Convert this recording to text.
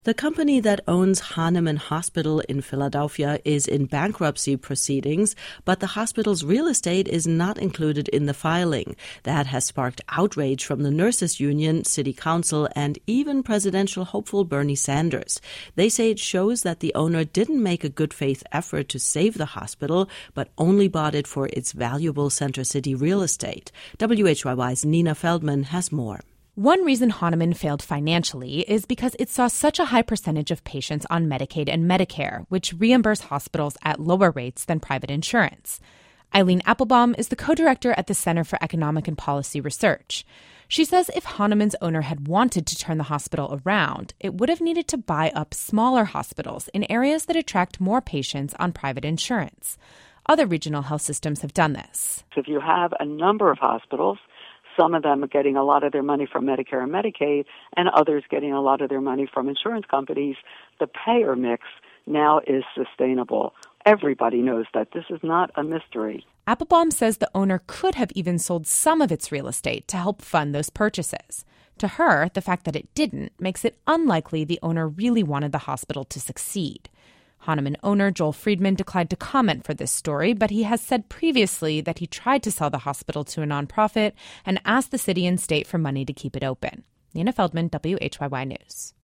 The company that owns Hahnemann Hospital in Philadelphia is in bankruptcy proceedings, but the hospital's real estate is not included in the filing. That has sparked outrage from the nurses' union, city council, and even presidential hopeful Bernie Sanders. They say it shows that the owner didn't make a good faith effort to save the hospital, but only bought it for its valuable Center City real estate. WHYY's Nina Feldman has more. One reason Hahnemann failed financially is because it saw such a high percentage of patients on Medicaid and Medicare, which reimburse hospitals at lower rates than private insurance. Eileen Applebaum is the co-director at the Center for Economic and Policy Research. She says if Hahnemann's owner had wanted to turn the hospital around, it would have needed to buy up smaller hospitals in areas that attract more patients on private insurance. Other regional health systems have done this. If you have a number of hospitals, some of them are getting a lot of their money from Medicare and Medicaid, and others getting a lot of their money from insurance companies, the payer mix now is sustainable. Everybody knows that. This is not a mystery. Applebaum says the owner could have even sold some of its real estate to help fund those purchases. To her, the fact that it didn't makes it unlikely the owner really wanted the hospital to succeed. Hahnemann owner Joel Friedman declined to comment for this story, but he has said previously that he tried to sell the hospital to a nonprofit and asked the city and state for money to keep it open. Nina Feldman, WHYY News.